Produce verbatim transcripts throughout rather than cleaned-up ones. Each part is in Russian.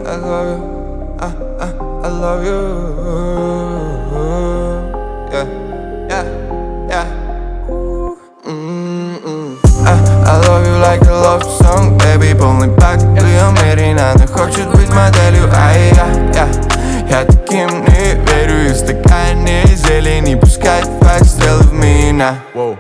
I love you, I, I, I love you. Yeah, yeah, yeah. Mm-mm. I, I love you like a love song, baby. Полный пак, ты умерена, она хочет быть моделью. Ай, я, я, я таким не верю. И в стакане зелени пускать твои стрелы в меня.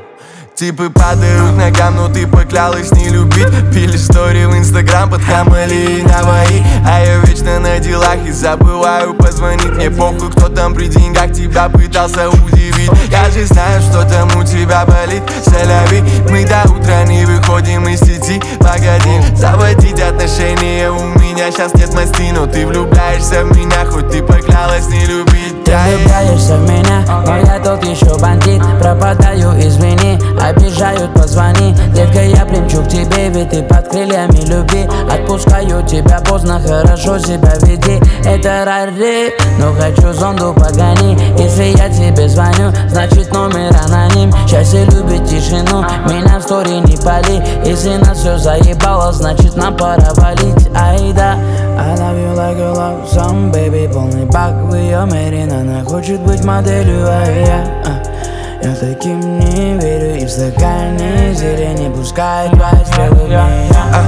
Типы падают к ногам, но ты поклялась не любить. Пили стори в инстаграм под Хамали и Наваи. А я вечно на делах и забываю позвонить. Мне похуй, кто там при деньгах тебя пытался удивить. Я же знаю, что там у тебя болит. Соляви, мы до утра не выходим из сети. Погоди, заводить отношения у меня сейчас нет масти. Но ты влюбляешься в меня, хоть ты поклялась не любить. Ты влюбляешься в меня, но я тот еще бандит. Пропадаю, извини, обижают, позвони. Детка, я примчу к тебе, ведь ты под крыльями любви. Отпускаю тебя поздно, хорошо себя веди. Это рари, но хочу зонду погони. Если я тебе звоню, значит номер аноним. Счастье любит тишину, меня в стори не пали. Если нас все заебало, значит нам пора валить. Айда, I love you like a love song, baby. Полный бак в ее мере, она хочет быть моделью, а я, а, я таким не верю. И в стакане зелени пускай твои стрелы в меня.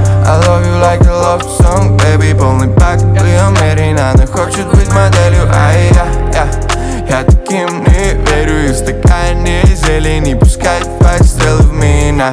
I love you like a love song, baby. Полный бак в ее мере, она хочет быть моделью, а я, я, я таким не верю. И в стакане зелени пускай твои стрелы в меня.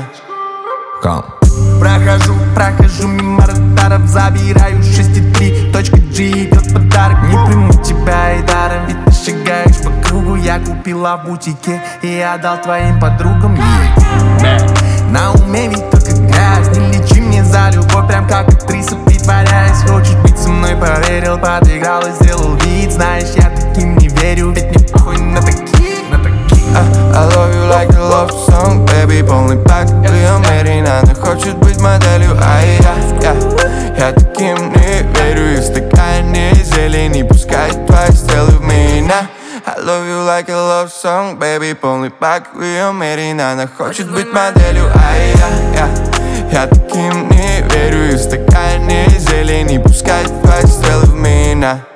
Come. Прохожу, прохожу мимо радаров, забираю шесть и три точка джи, идет подарок. Не приму тебя и даром, ведь ты шагаешь по кругу. Я купила в бутике и отдал твоим подругам. Yeah. На уме ведь только грязь, не лечи мне за любовь, прям как актриса притворяясь. Хочешь быть со мной, поверил, подыграл и сделал вид. Знаешь, я таким не верю, ведь мне похуй на таких, на таких. I, I love you like a love song, baby. Полный пак в ее мере, она хочет быть моделью, а я, я, я таким не верю. И в стакане зелени пускай твои стрелы в меня. I love you like a love song, baby. Полный пак в ее мере, она хочет быть моделью, а я, я, я таким не верю. И в стакане зелени пускай твои стрелы в меня.